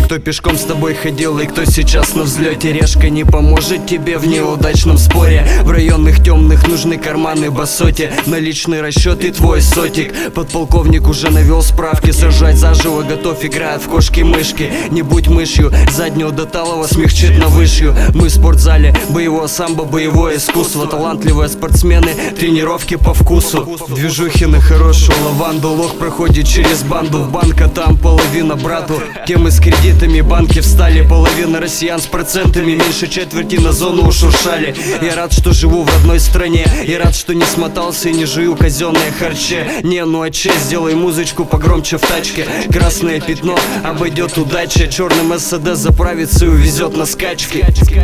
Кто пешком с тобой ходил и кто сейчас на взлете. Решка не поможет тебе в неудачном споре. В районных темных нужны карманы басоти. Наличный расчет и твой сотик. Подполковник уже навел справки. Сажать заживо готов, играет в кошки-мышки. Не будь мышью, заднюю до талого смягчит на вышью. Мы в спортзале, боевое самбо, боевое искусство. Талантливые спортсмены, тренировки по вкусу. Движухи на хорошую лаванду. Лох проходит через банду в банк, а там половина брату. Темы с кредитами, банки встали. Половина россиян с процентами, меньше четверти на зону ушуршали. Я рад, что живу в родной стране. Я рад, что не смотался и не жую казенные харчи. Не, ну а че, сделай музычку погромче в тачке. Красное пятно обойдет удача. Черным СД заправится и увезет на скачки.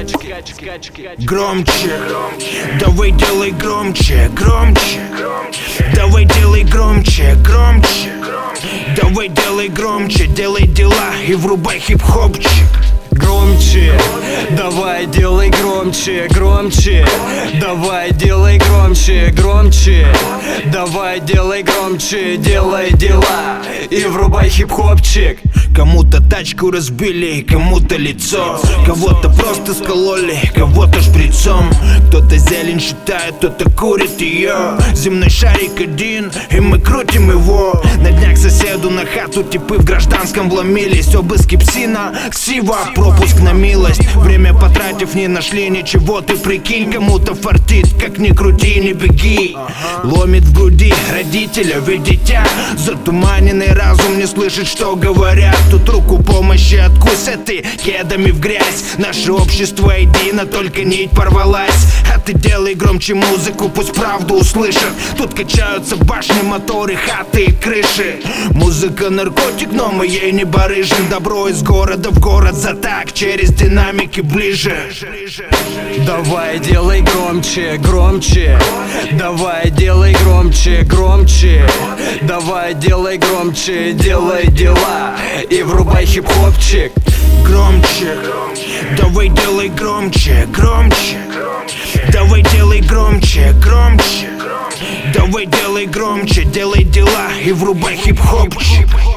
Громче, давай делай громче, громче. Давай делай громче, громче. Давай делай громче, делай дела и врубай хип-хопчик. Громче, давай делай громче, громче. Давай делай громче, громче. Давай делай громче, делай дела и врубай хип-хопчик. Кому-то тачку разбили, кому-то лицо. Кого-то просто скололи, кого-то шприцом. Кто-то зелень считает, кто-то курит ее. Земной шарик один, и мы крутим его. На днях соседу на хату типы в гражданском вломились. Обыски псина, ксива, пропуск на милость. Время потратив, не нашли ничего. Ты прикинь, кому-то фартит, как ни крути, не беги. Ломит в груди родителя, ведь дитя. Затуманенный разум не слышит, что говорят. Тут руку помощи откусят и кедами в грязь. Наше общество едино, только нить порвалась. А ты делай громче музыку, пусть правду услышат. Тут качаются башни, моторы, хаты и крыши. Музыка наркотик, но мы ей не барыжим. Добро из города в город за так, через динамики ближе. Давай делай громче, громче. Давай делай громче, громче. Давай делай громче, делай дела и врубай хип-хопчик. Громче, давай делай громче, громче. Давай делай громче, громче. Давай делай громче, делай дела и врубай хип-хопчик.